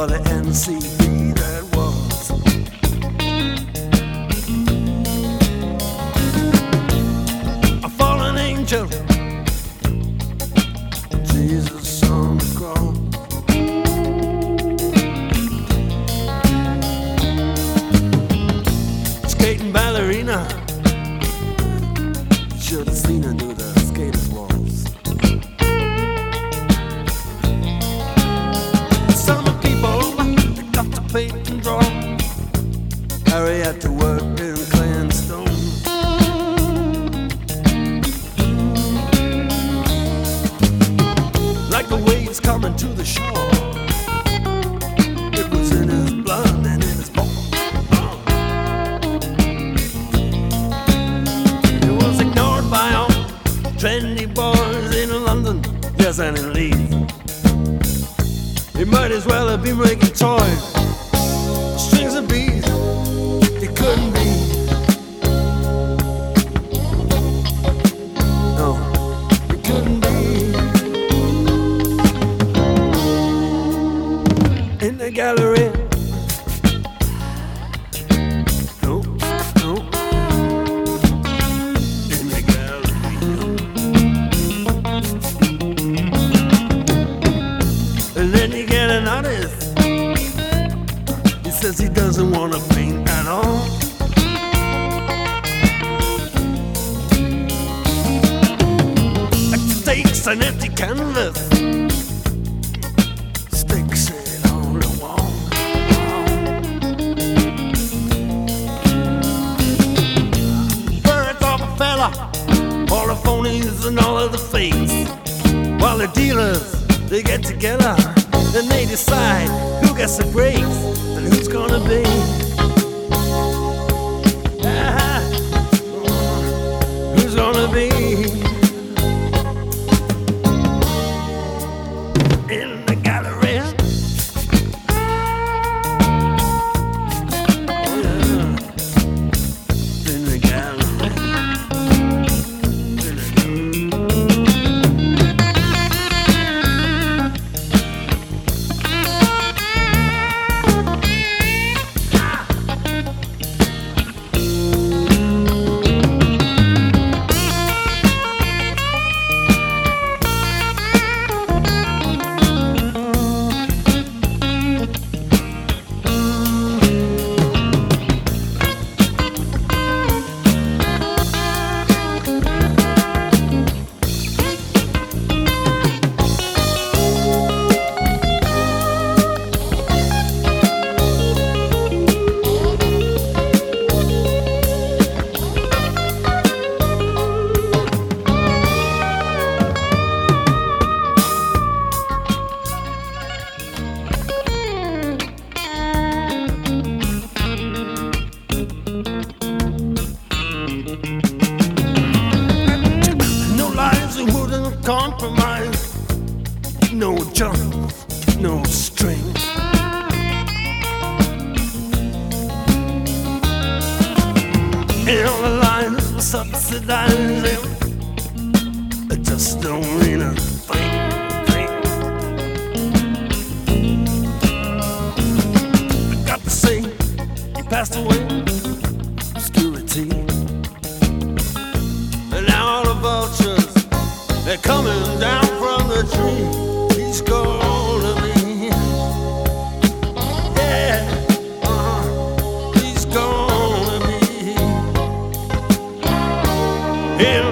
for the NCB that was. A fallen angel, Jesus on the cross. Skating ballerina, should have seen her do the skater's waltz. Some people they got to paint and draw. Harry had to work in clay and stone. Like the waves coming to the shore, it was in his blood and in his bones. It was ignored by all trendy boys in London, yes, and in Leeds. He might as well have been making toys, strings of beads. It couldn't be. No, it couldn't be. In the gallery. No, no. In the gallery. And then you get an artist. He says he doesn't want to paint at all. Like stakes an empty canvas, sticks it on the wall. Birds of a fella, all the phonies and all of the fakes. While the dealers, they get together and they decide who gets the breaks and who's gonna be. Who's gonna be in the gallery? Oh, yeah. In the gallery. In the compromise, no jump, no string. And all the lines subsidizing, it just don't mean a thing. I got to say, he passed away, obscurity. And now all the vultures, they're coming down from the tree. He's gonna be, yeah, he's gonna be in